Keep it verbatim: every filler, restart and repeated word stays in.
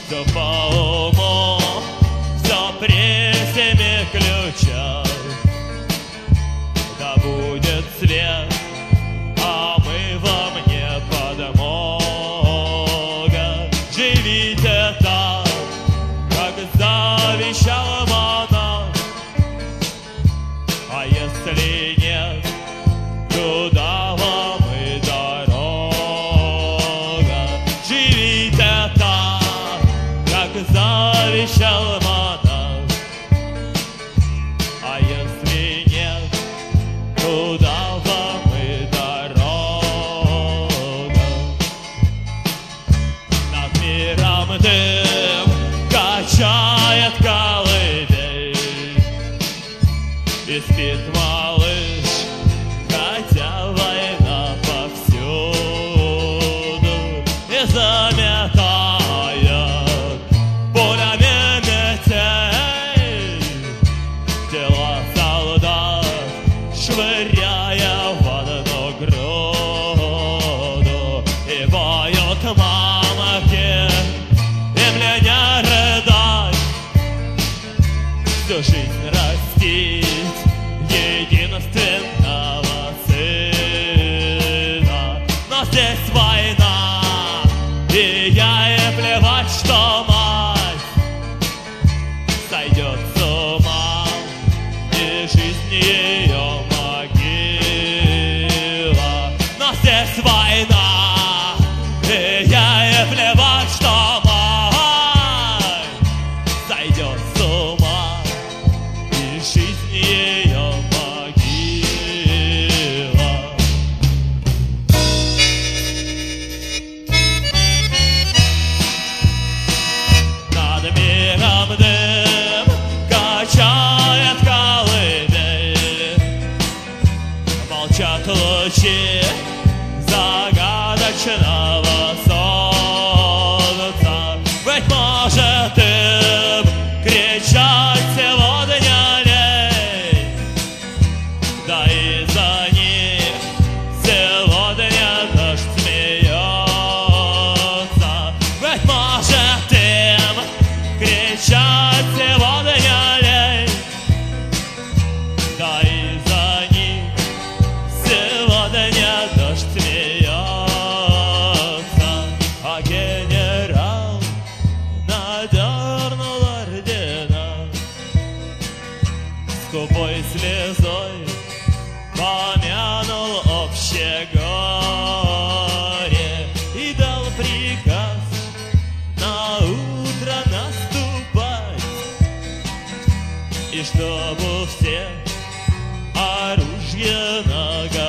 Все по уму, все при семи ключах. Да будет свет, а мы вам не подмога. Живите так, как завещал монах. А если нет, туда вам и дорога. Живите так, как завещал монах. А если нет, туда вам и дорога. Над миром дым качает колыбель, и спит малыш, хотя война повсюду, и заметает пулями метель тела солдат, швыряя в одну груду. И поют мамки, им ли не рыдать, всю жизнь растить единственного сына. Но здесь война, и ей плевать, что мать сойдет с ума, и жизнь ее могила. Но здесь война, и ей плевать, что мать сойдет с ума, и жизнь ее могила. Над миром дым качает колыбель, молчат лучи загадочного солнца. Быть может, им кричать сегодня лень, да и за них сегодня дождь смеется. Быть может, им кричать сегодня лень, да и за них сегодня дождь смеется. А генерал надернул ордена, скупой слезой помянул общее горе и дал приказ на утро наступать, и чтобы у всех оружие наготове.